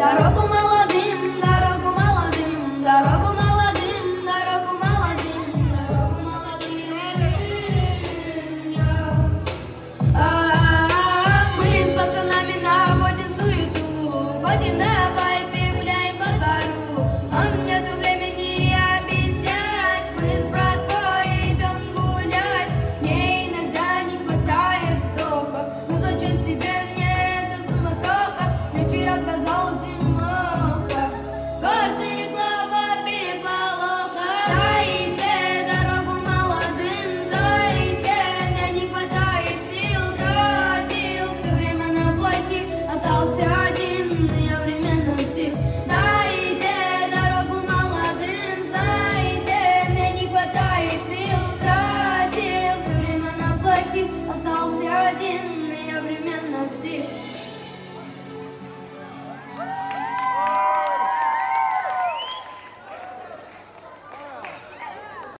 Дорогу молодым, дорогу молодым, дорогу молодым, дорогу молодым, дорогу молодым. Мы с пацанами наводим суету, ходим на вайпе, гуляем по двору. Нам нету времени объяснять, мы с братвой идем гулять. Мне иногда не хватает вздоха, ну зачем тебе мне эта суматоха? Я вчера сказала Тимоха, гордый